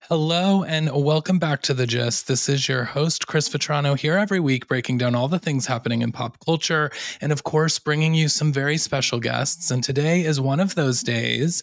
Hello and welcome back to The Gist. This is your host, Chris Vetrano, here every week breaking down all the things happening in pop culture and, of course, bringing you some very special guests. And today is one of those days.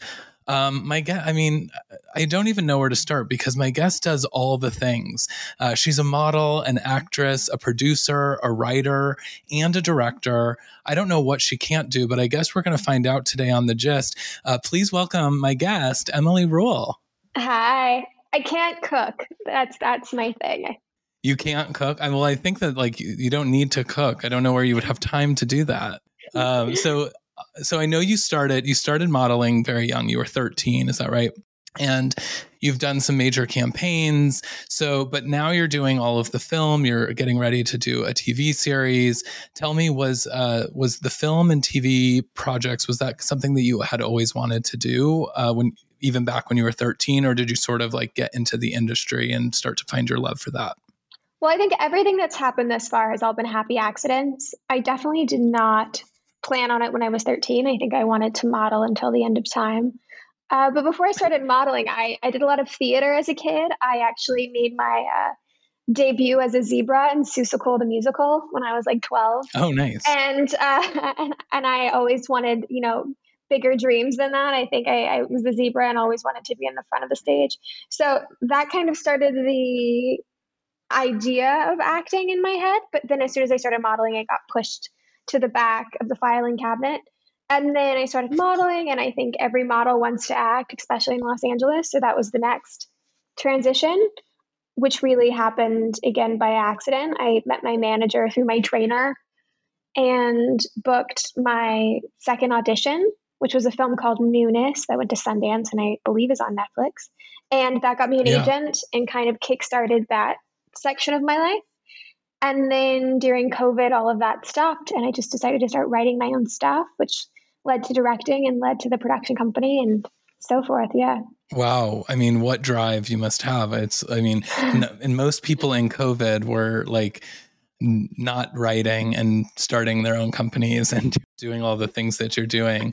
I don't even know where to start because my guest does all the things. She's a model, an actress, a producer, a writer, and a director. I don't know what she can't do, but I guess we're going to find out today on The Gist. Please welcome my guest, Emily Rule. Hi. I can't cook. That's my thing. You can't cook? I think that you don't need to cook. I don't know where you would have time to do that. So I know you started modeling very young. You were 13, is that right? And you've done some major campaigns. But now you're doing all of the film. You're getting ready to do a TV series. Tell me, was the film and TV projects, was that something that you had always wanted to do even back when you were 13, or did you sort of get into the industry and start to find your love for that? Well, I think everything that's happened thus far has all been happy accidents. I definitely did not plan on it when I was 13. I think I wanted to model until the end of time. But before I started modeling, I did a lot of theater as a kid. I actually made my debut as a zebra in Seussical the Musical when I was 12. Oh, nice. And I always wanted, bigger dreams than that. I think I was a zebra and always wanted to be in the front of the stage. So that kind of started the idea of acting in my head. But then as soon as I started modeling, I got pushed to the back of the filing cabinet. And then I started modeling, and I think every model wants to act, especially in Los Angeles. So that was the next transition, which really happened again by accident. I met my manager through my trainer and booked my second audition, which was a film called Newness that went to Sundance and I believe is on Netflix. And that got me an agent and kind of kickstarted that section of my life. And then during COVID, all of that stopped, and I just decided to start writing my own stuff, which led to directing and led to the production company and so forth. Yeah. Wow. I mean, what drive you must have. And most people in COVID were not writing and starting their own companies and doing all the things that you're doing.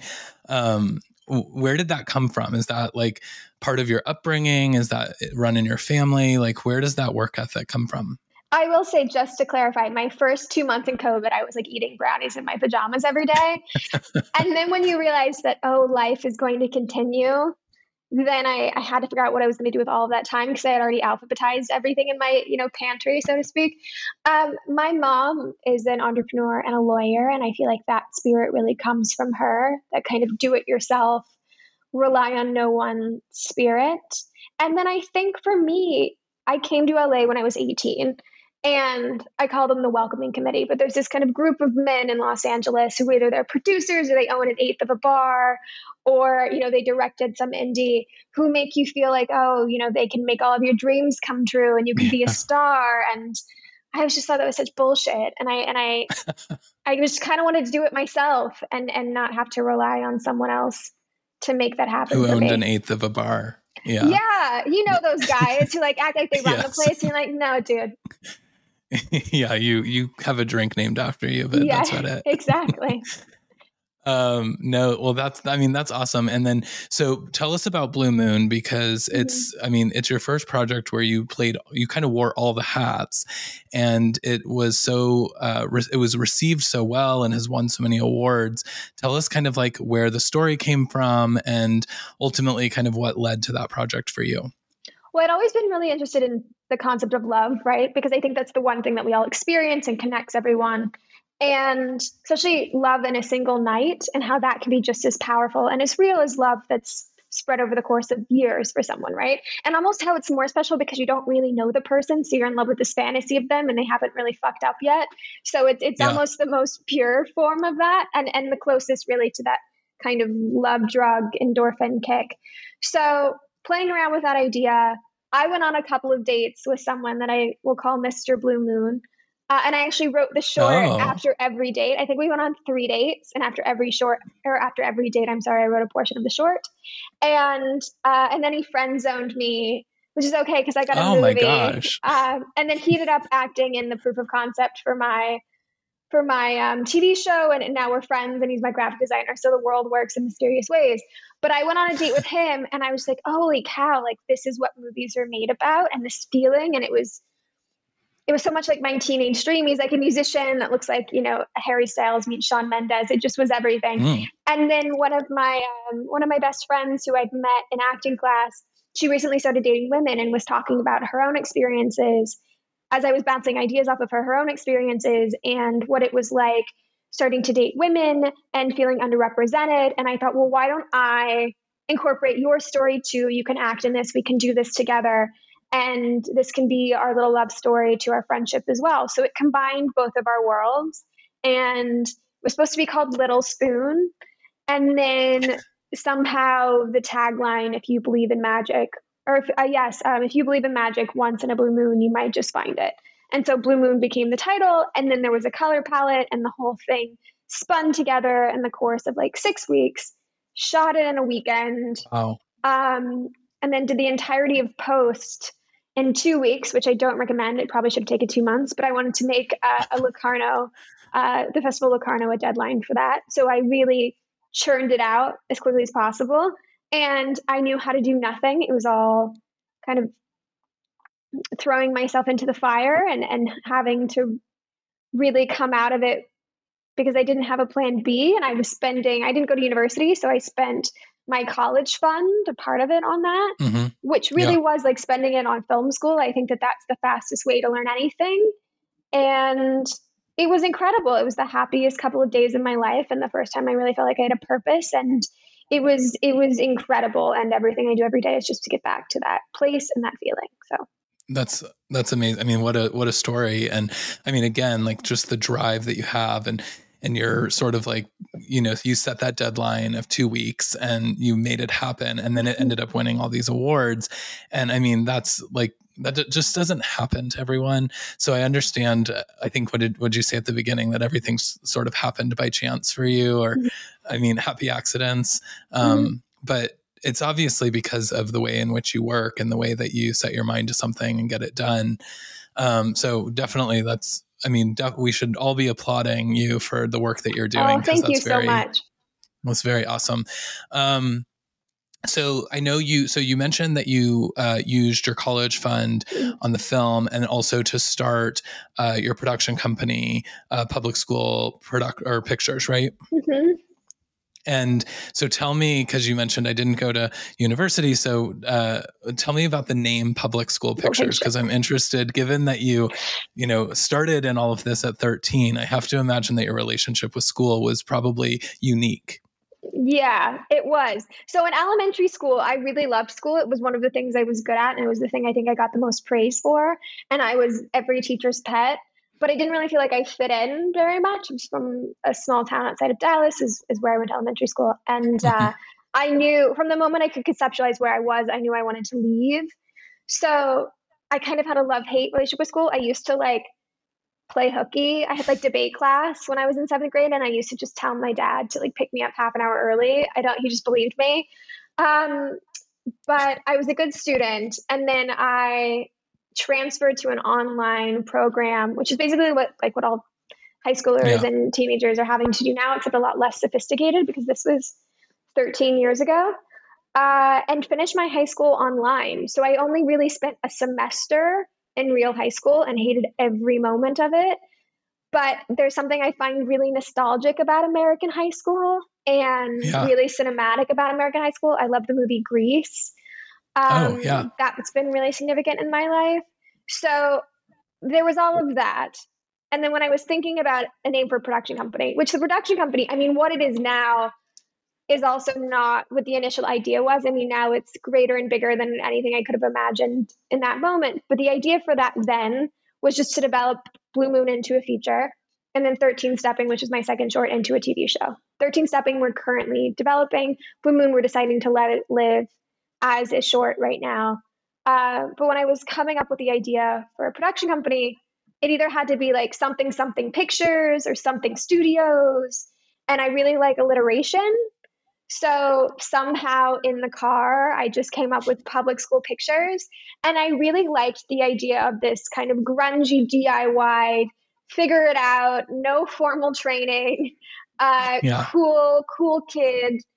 Where did that come from? Is that part of your upbringing? Is that run in your family? Where does that work ethic come from? I will say, just to clarify, my first 2 months in COVID, I was eating brownies in my pajamas every day. And then when you realize that, life is going to continue, then I had to figure out what I was going to do with all of that time because I had already alphabetized everything in my, pantry, so to speak. My mom is an entrepreneur and a lawyer, and I feel like that spirit really comes from her, that kind of do it yourself, rely on no one spirit. And then I think for me, I came to LA when I was 18. And I call them the welcoming committee, but there's this kind of group of men in Los Angeles who either they're producers or they own an eighth of a bar, or, they directed some indie, who make you feel like, they can make all of your dreams come true and you can be a star. And I just thought that was such bullshit. And I just kind of wanted to do it myself and not have to rely on someone else to make that happen. Who owned an eighth of a bar. Yeah. Yeah. Those guys who act like they run the place. And you're like, no, dude. Yeah, you have a drink named after you, but that's about it. Exactly. No, well, that's awesome. And then, so tell us about Blue Moon, because it's your first project where you kind of wore all the hats, and it was it was received so well and has won so many awards. Tell us kind of where the story came from and ultimately kind of what led to that project for you. Well, I'd always been really interested in the concept of love, right? Because I think that's the one thing that we all experience and connects everyone. And especially love in a single night, and how that can be just as powerful and as real as love that's spread over the course of years for someone, right? And almost how it's more special because you don't really know the person. So you're in love with this fantasy of them and they haven't really fucked up yet. So it's almost the most pure form of that, and the closest really to that kind of love drug endorphin kick. So playing around with that idea, I went on a couple of dates with someone that I will call Mr. Blue Moon. And I actually wrote the short after every date. I think we went on 3 dates, and after every date, I wrote a portion of the short. And then he friend zoned me, which is okay because I got a movie. Oh my gosh. And then he ended up acting in the proof of concept for my TV show, and now we're friends, and he's my graphic designer. So the world works in mysterious ways. But I went on a date with him and I was like, holy cow, like this is what movies are made about, and this feeling. And it was so much like my teenage dream. He's like a musician that looks like, Harry Styles meets Shawn Mendes. It just was everything. Mm. And then one of my best friends who I'd met in acting class, she recently started dating women and was talking about her own experiences as I was bouncing ideas off of her own experiences and what it was like starting to date women and feeling underrepresented. And I thought, well, why don't I incorporate your story too? You can act in this. We can do this together. And this can be our little love story to our friendship as well. So it combined both of our worlds, and it was supposed to be called Little Spoon. And then somehow the tagline, if you believe in magic, or if you believe in magic once in a blue moon, you might just find it. And so Blue Moon became the title. And then there was a color palette, and the whole thing spun together in the course of like 6 weeks, shot it in a weekend. Wow. And then did the entirety of post in 2 weeks, which I don't recommend. It probably should have taken 2 months, but I wanted to make a Locarno, the Festival Locarno, a deadline for that. So I really churned it out as quickly as possible. And I knew how to do nothing. It was all kind of throwing myself into the fire and having to really come out of it because I didn't have a plan B. And I didn't go to university, so I spent my college fund, a part of it, on that, which really was like spending it on film school. I think that that's the fastest way to learn anything. And it was incredible. It was the happiest couple of days of my life, and the first time I really felt like I had a purpose. And it was incredible. And everything I do every day is just to get back to that place and that feeling. So that's amazing. I mean, what a story. And I mean, again, like just the drive that you have, and you're sort of like, you set that deadline of 2 weeks and you made it happen. And then it ended up winning all these awards. And I mean, that's like, that just doesn't happen to everyone. So I understand, I think, what did you say at the beginning, that everything's sort of happened by chance for you, or, I mean, happy accidents. But it's obviously because of the way in which you work and the way that you set your mind to something and get it done. So definitely we should all be applauding you for the work that you're doing. Oh, thank you so much. That's very awesome. So I know you mentioned that you used your college fund on the film, and also to start your production company, Public School Pictures, right? Mm-hmm. And so tell me, because you mentioned I didn't go to university, so tell me about the name Public School Pictures, because I'm interested, given that you started in all of this at 13. I have to imagine that your relationship with school was probably unique. Yeah, it was. So in elementary school, I really loved school. It was one of the things I was good at, and it was the thing I think I got the most praise for. And I was every teacher's pet. But I didn't really feel like I fit in very much. I was from a small town outside of Dallas, is where I went to elementary school. And I knew from the moment I could conceptualize where I was, I knew I wanted to leave. So I kind of had a love-hate relationship with school. I used to like play hooky. I had like debate class when I was in 7th grade, and I used to just tell my dad to like pick me up half an hour early. He just believed me. But I was a good student. And then I transferred to an online program, which is basically what all high schoolers and teenagers are having to do now, except a lot less sophisticated, because this was 13 years ago, and finished my high school online. So I only really spent a semester in real high school and hated every moment of it. But there's something I find really nostalgic about American high school and really cinematic about American high school. I love the movie Grease. That's been really significant in my life. So there was all of that. And then when I was thinking about a name for a production company, which the production company, I mean, what it is now is also not what the initial idea was. I mean, now it's greater and bigger than anything I could have imagined in that moment. But the idea for that then was just to develop Blue Moon into a feature, and then 13 Stepping, which is my second short, into a TV show. 13 Stepping we're currently developing. Blue Moon we're deciding to let it live as a short right now. But when I was coming up with the idea for a production company, it either had to be like something pictures or something studios. And I really like alliteration. So somehow in the car, I just came up with Public School Pictures. And I really liked the idea of this kind of grungy DIY, figure it out, no formal training, cool kid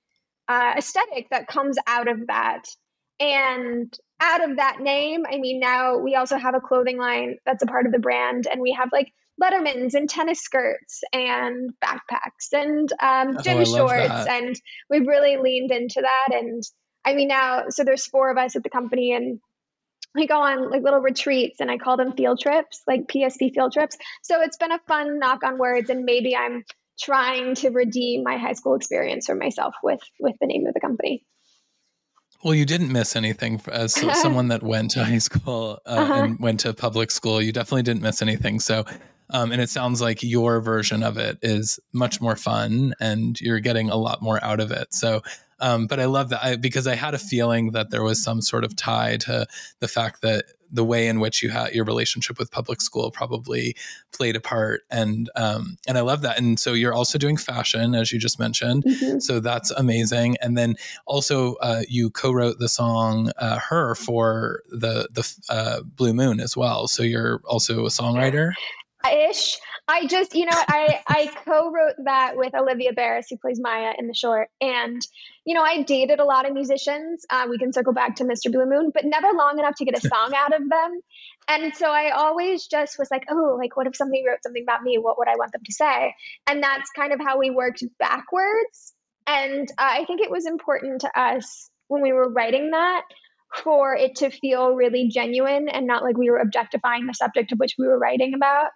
aesthetic that comes out of that. And out of that name, I mean, now we also have a clothing line that's a part of the brand, and we have like Lettermans and tennis skirts and backpacks and Oh, I gym love shorts, that. and we've really leaned into that. And I mean, now, so there's 4 of us at the company, and we go on like little retreats, and I call them field trips, like PSP field trips. So it's been a fun knock on words, and maybe I'm trying to redeem my high school experience for myself with the name of the company. Well, you didn't miss anything as someone that went to high school and went to public school. You definitely didn't miss anything. So, and it sounds like your version of it is much more fun and you're getting a lot more out of it. So, but I love that because I had a feeling that there was some sort of tie to the fact that the way in which you had your relationship with public school probably played a part. And I love that. And so you're also doing fashion, as you just mentioned. Mm-hmm. So that's amazing. And then also you co-wrote the song Her for the Blue Moon as well. So you're also a songwriter? Ish. I just, I co-wrote that with Olivia Barris, who plays Maya in the short. And, I dated a lot of musicians. We can circle back to Mr. Blue Moon, but never long enough to get a song out of them. And so I always just was like, oh, like, what if somebody wrote something about me? What would I want them to say? And that's kind of how we worked backwards. And I think it was important to us when we were writing that for it to feel really genuine and not like we were objectifying the subject of which we were writing about.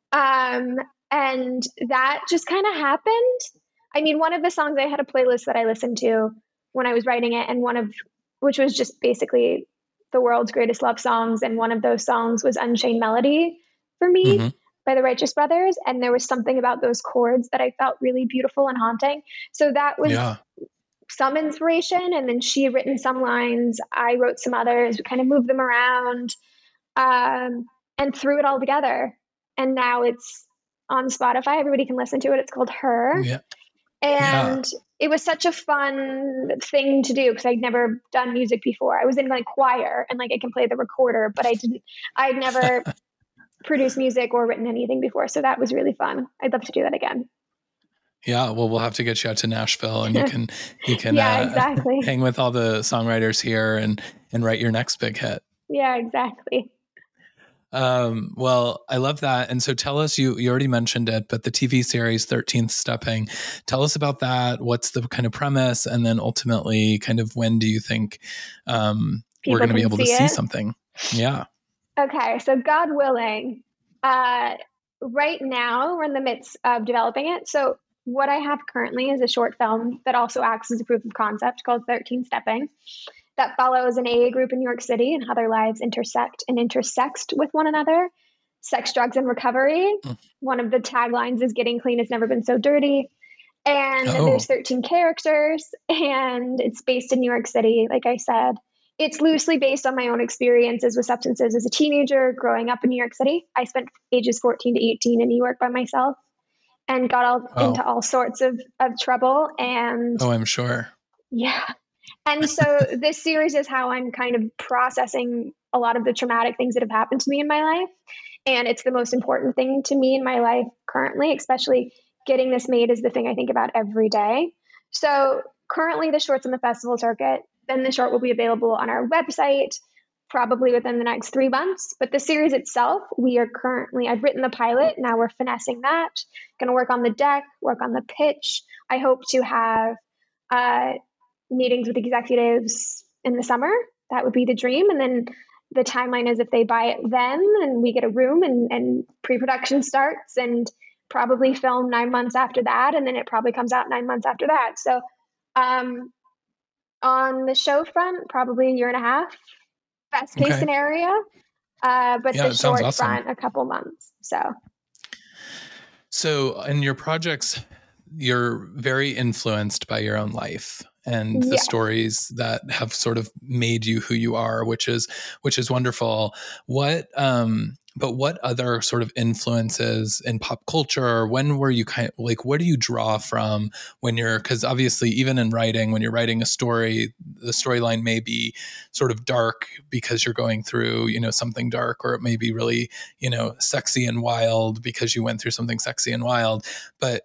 And that just kind of happened. I mean, one of the songs, I had a playlist that I listened to when I was writing it, and which was just basically the world's greatest love songs. And one of those songs was Unchained Melody for me by the Righteous Brothers. And there was something about those chords that I felt really beautiful and haunting. So that was some inspiration. And then she had written some lines. I wrote some others. We kind of moved them around and threw it all together. And now it's on Spotify. Everybody can listen to it. It's called Her. Yeah. And it was such a fun thing to do because I'd never done music before. I was in like choir and like I can play the recorder, but I'd never produced music or written anything before. So that was really fun. I'd love to do that again. Yeah, well, we'll have to get you out to Nashville, and you can yeah, exactly. hang with all the songwriters here and write your next big hit. Yeah, exactly. Well, I love that. And so tell us, you already mentioned it, but the TV series 13th Stepping, tell us about that. What's the kind of premise? And then ultimately kind of when do you think we're going to be able to see something? Yeah. Okay. So God willing, right now we're in the midst of developing it. So what I have currently is a short film that also acts as a proof of concept called 13th Stepping, that follows an AA group in New York City and how their lives intersect and intersect with one another. Sex, drugs, and recovery. One of the taglines is getting clean has never been so dirty. And there's 13 characters, and it's based in New York City, like I said. It's loosely based on my own experiences with substances as a teenager growing up in New York City. I spent ages 14 to 18 in New York by myself and got into all sorts of trouble. And I'm sure. Yeah. And so this series is how I'm kind of processing a lot of the traumatic things that have happened to me in my life. And it's the most important thing to me in my life currently, especially getting this made is the thing I think about every day. So currently the short's on the festival circuit. Then the short will be available on our website probably within the next 3 months. But the series itself, I've written the pilot. Now we're finessing that. Going to work on the deck, work on the pitch. I hope to have meetings with executives in the summer. That would be the dream. And then the timeline is if they buy it then and we get a room and pre-production starts and probably film 9 months after that. And then it probably comes out 9 months after that. So on the show front, probably a year and a half, best case scenario. But the short front, a couple months. So in your projects, you're very influenced by your own life and the stories that have sort of made you who you are, which is wonderful. But what other sort of influences in pop culture, when were you kind of like, what do you draw from when because obviously even in writing, when you're writing a story, the storyline may be sort of dark because you're going through, something dark, or it may be really, sexy and wild because you went through something sexy and wild. But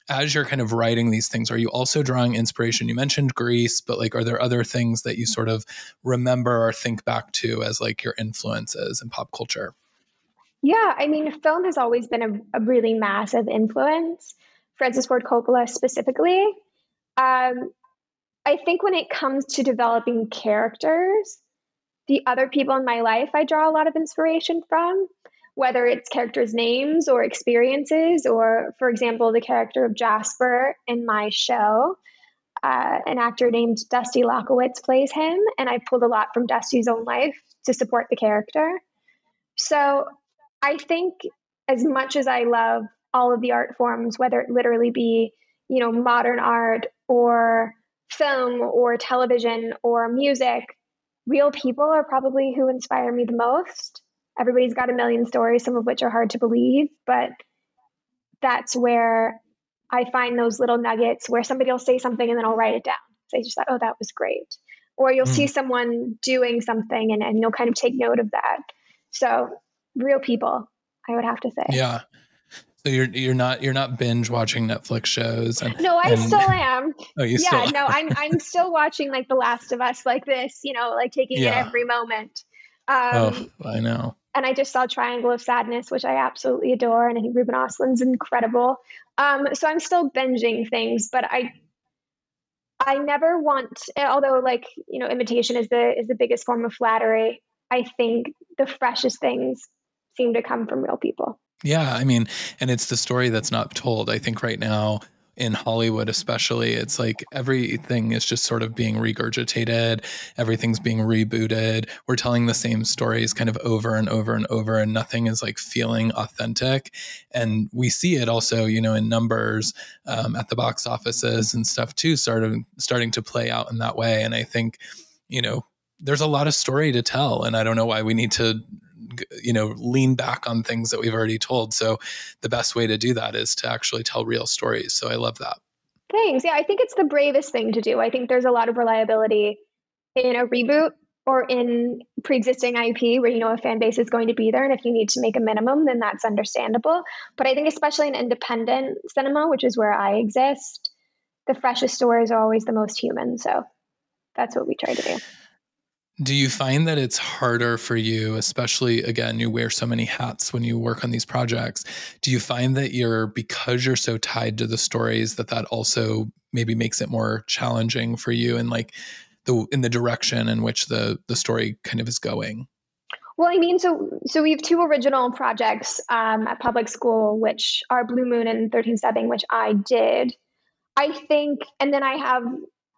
as you're kind of writing these things, are you also drawing inspiration? You mentioned Grease, but like, are there other things that you sort of remember or think back to as like your influences in pop culture? Yeah, I mean, film has always been a really massive influence, Francis Ford Coppola specifically. Um, I think when it comes to developing characters, the other people in my life I draw a lot of inspiration from, whether it's characters' names or experiences, or, for example, the character of Jasper in my show. An actor named Dusty Lockowitz plays him, and I pulled a lot from Dusty's own life to support the character. So I think as much as I love all of the art forms, whether it literally be, modern art or film or television or music, real people are probably who inspire me the most. Everybody's got a million stories, some of which are hard to believe, but that's where I find those little nuggets where somebody will say something and then I'll write it down. So I just thought, oh, that was great. Or you'll see someone doing something and you'll kind of take note of that. So real people, I would have to say. Yeah. So you're not binge watching Netflix shows No, I still am. Oh, you Yeah, still no, I'm still watching like The Last of Us like this, like taking in Yeah. every moment. Oh, I know. And I just saw Triangle of Sadness, which I absolutely adore, and I think Ruben Ostlund's incredible. So I'm still binging things, but I never want, although like, imitation is the biggest form of flattery. I think the freshest things seem to come from real people. Yeah, I mean, and it's the story that's not told. I think right now in Hollywood, especially, it's like everything is just sort of being regurgitated. Everything's being rebooted. We're telling the same stories kind of over and over and over, and nothing is like feeling authentic. And we see it also, in numbers at the box offices and stuff too, starting to play out in that way. And I think, there's a lot of story to tell, and I don't know why we need to lean back on things that we've already told. So the best way to do that is to actually tell real stories. So I love that. Thanks. Yeah, I think it's the bravest thing to do. I think there's a lot of reliability in a reboot or in pre-existing IP where a fan base is going to be there, and if you need to make a minimum, then that's understandable. But I think especially in independent cinema, which is where I exist, the freshest stories are always the most human. So that's what we try to do. Do you find that it's harder for you, especially, again, you wear so many hats when you work on these projects? Do you find that because you're so tied to the stories, that also maybe makes it more challenging for you in like in the direction in which the story kind of is going? Well, I mean, so we have two original projects at public school, which are Blue Moon and 13 Stepping, which I did. I think, and then I have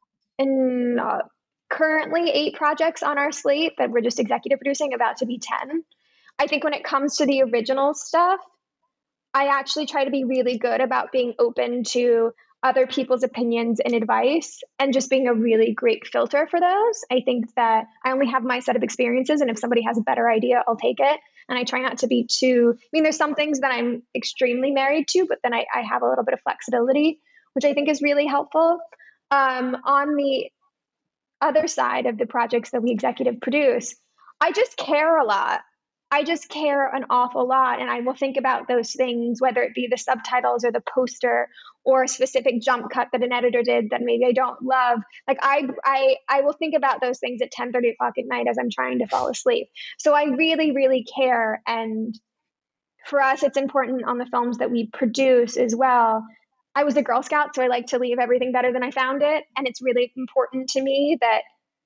currently 8 projects on our slate that we're just executive producing, about to be 10. I think when it comes to the original stuff, I actually try to be really good about being open to other people's opinions and advice and just being a really great filter for those. I think that I only have my set of experiences, and if somebody has a better idea, I'll take it. And I try not to be there's some things that I'm extremely married to, but then I have a little bit of flexibility, which I think is really helpful. On the other side of the projects that we executive produce, I just care a lot. I just care an awful lot. And I will think about those things, whether it be the subtitles or the poster or a specific jump cut that an editor did that maybe I don't love. Like I will think about those things at 10:30 o'clock at night as I'm trying to fall asleep. So I really, really care. And for us, it's important on the films that we produce as well. I was a Girl Scout, so I like to leave everything better than I found it. And it's really important to me that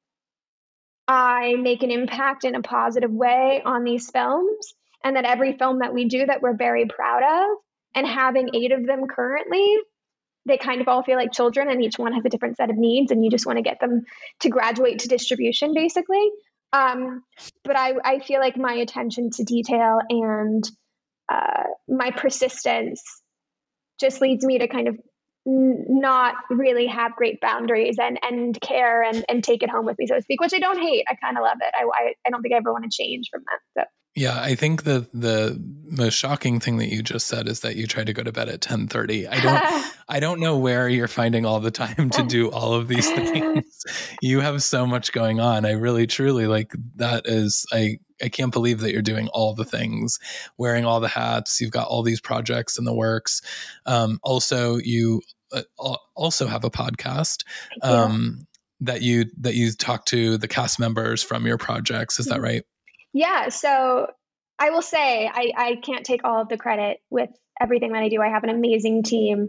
I make an impact in a positive way on these films, and that every film that we do that we're very proud of, and having 8 of them currently, they kind of all feel like children, and each one has a different set of needs, and you just want to get them to graduate to distribution, basically. But I feel like my attention to detail and my persistence just leads me to kind of not really have great boundaries and care and take it home with me, so to speak, which I don't hate. I kind of love it. I don't think I ever want to change from that. So Yeah, I think the most shocking thing that you just said is that you try to go to bed at 10:30. I don't know where you're finding all the time to do all of these things. You have so much going on. I really truly like that is I can't believe that you're doing all the things, wearing all the hats. You've got all these projects in the works. Also, you also have a podcast that you talk to the cast members from your projects. Is that right? Yeah. So I will say I can't take all of the credit with everything that I do. I have an amazing team.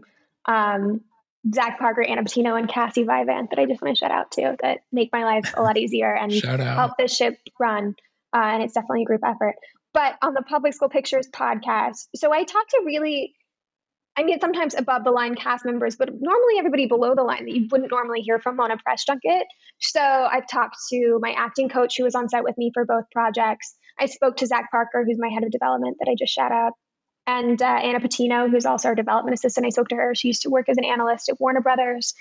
Zach Parker, Anna Patino, and Cassie Vivant that I just want to shout out to that make my life a lot easier and Shout out. help this ship run. And it's definitely a group effort. But on the Public School Pictures podcast, so I talk to really, I mean, sometimes above the line cast members, but normally everybody below the line that you wouldn't normally hear from on a press junket. So I've talked to my acting coach who was on set with me for both projects. I spoke to Zach Parker, who's my head of development that I just shout out, and Anna Patino, who's also our development assistant. I spoke to her. She used to work as an analyst at Warner Brothers.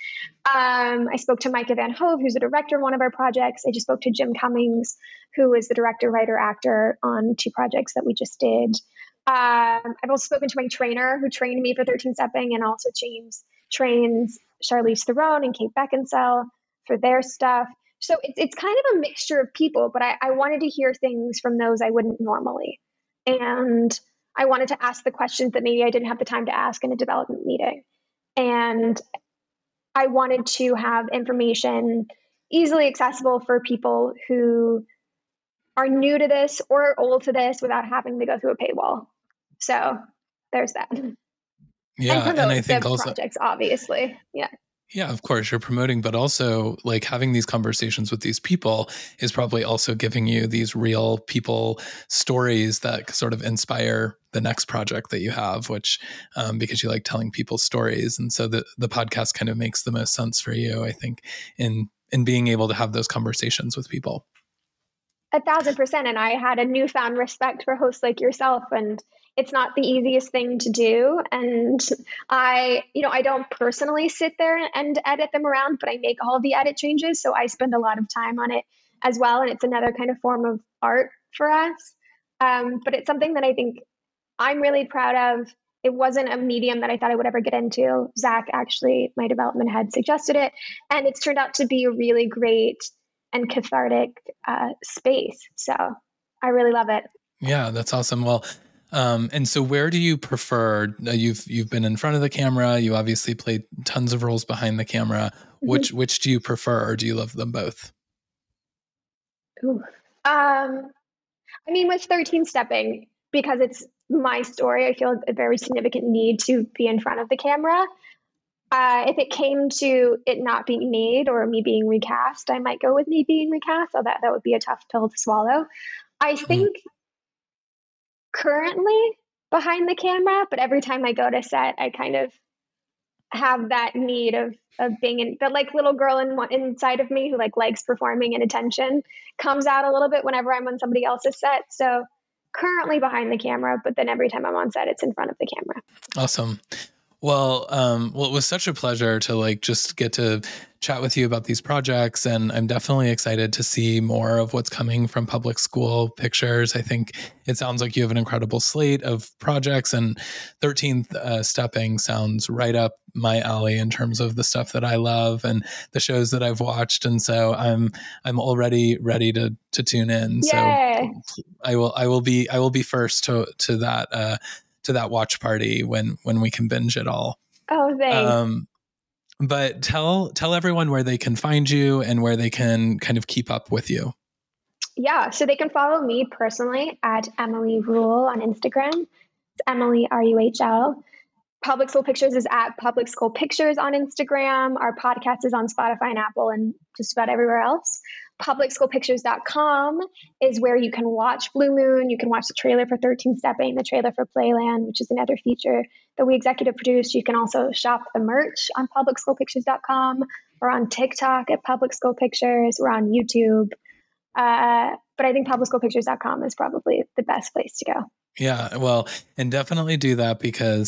I spoke to Micah Van Hove, who's the director of one of our projects. I just spoke to Jim Cummings, who is the director, writer, actor on 2 projects that we just did. I've also spoken to my trainer who trained me for 13 Stepping, and also James trains Charlize Theron and Kate Beckinsale for their stuff. So it's kind of a mixture of people, but I wanted to hear things from those I wouldn't normally. And I wanted to ask the questions that maybe I didn't have the time to ask in a development meeting. And I wanted to have information easily accessible for people who are new to this or old to this without having to go through a paywall. So there's that. Yeah, and I think also projects, obviously. Yeah. Yeah, of course you're promoting, but also like having these conversations with these people is probably also giving you these real people stories that sort of inspire the next project that you have, which because you like telling people stories. And so the podcast kind of makes the most sense for you, I think, in being able to have those conversations with people. 1,000%. And I had a newfound respect for hosts like yourself, and it's not the easiest thing to do. And I don't personally sit there and edit them around, but I make all the edit changes. So I spend a lot of time on it as well. And it's another kind of form of art for us. But it's something that I think I'm really proud of. It wasn't a medium that I thought I would ever get into. Zach, actually, my development head, suggested it. And it's turned out to be a really great and cathartic space. So I really love it. Yeah, that's awesome. Well, and so where do you prefer? You've been in front of the camera. You obviously played tons of roles behind the camera. Mm-hmm. Which do you prefer, or do you love them both? Ooh. I mean, with 13 Stepping, because it's my story, I feel a very significant need to be in front of the camera. If it came to it not being made or me being recast, I might go with me being recast. So that would be a tough pill to swallow. I think currently behind the camera, but every time I go to set, I kind of have that need of being in the like little girl inside of me who likes performing and attention comes out a little bit whenever I'm on somebody else's set. So currently behind the camera, but then every time I'm on set, it's in front of the camera. Awesome. Well, it was such a pleasure to just get to chat with you about these projects. And I'm definitely excited to see more of what's coming from Public School Pictures. I think it sounds like you have an incredible slate of projects, and 13th Stepping sounds right up my alley in terms of the stuff that I love and the shows that I've watched. And so I'm already ready to tune in. Yay. So I will be first to that watch party when we can binge it all. Oh, thanks. But tell everyone where they can find you and where they can kind of keep up with you. Yeah, so they can follow me personally at Emily Ruhl on Instagram. It's Emily RUHL. Public School Pictures is at Public School Pictures on Instagram. Our podcast is on Spotify and Apple and just about everywhere else. PublicSchoolPictures.com is where you can watch Blue Moon. You can watch the trailer for 13 Stepping, the trailer for Playland, which is another feature that we executive produced. You can also shop the merch on PublicSchoolPictures.com. We're on TikTok at Public School Pictures. We're on YouTube. But I think PublicSchoolPictures.com is probably the best place to go. Yeah, well, and definitely do that because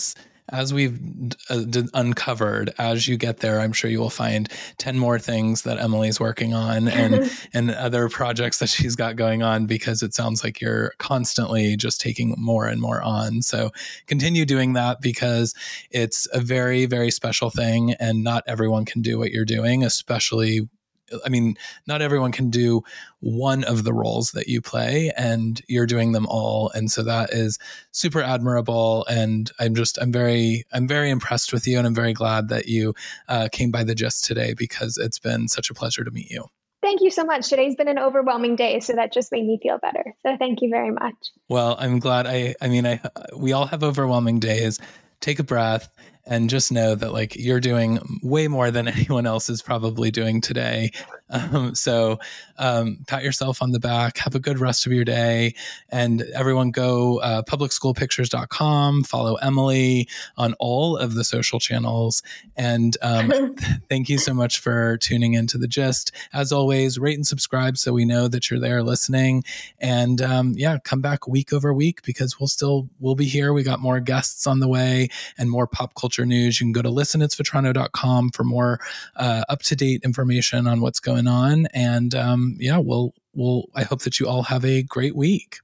as we've uncovered, as you get there, I'm sure you will find 10 more things that Emily's working on and other projects that she's got going on, because it sounds like you're constantly just taking more and more on. So continue doing that, because it's a very, very special thing, and not everyone can do what you're doing, especially, I mean, not everyone can do one of the roles that you play, and you're doing them all. And so that is super admirable. And I'm very impressed with you. And I'm very glad that you came by the Gist today, because it's been such a pleasure to meet you. Thank you so much. Today's been an overwhelming day, so that just made me feel better. So thank you very much. Well, I'm glad. We all have overwhelming days. Take a breath and just know that like you're doing way more than anyone else is probably doing today. So pat yourself on the back, have a good rest of your day, and everyone go publicschoolpictures.com, follow Emily on all of the social channels. And thank you so much for tuning into The Gist. As always, rate and subscribe so we know that you're there listening. And come back week over week, because we'll be here. We got more guests on the way and more pop culture news. You can go to listenitsvetrano.com for more up-to-date information on what's going on. And I hope that you all have a great week.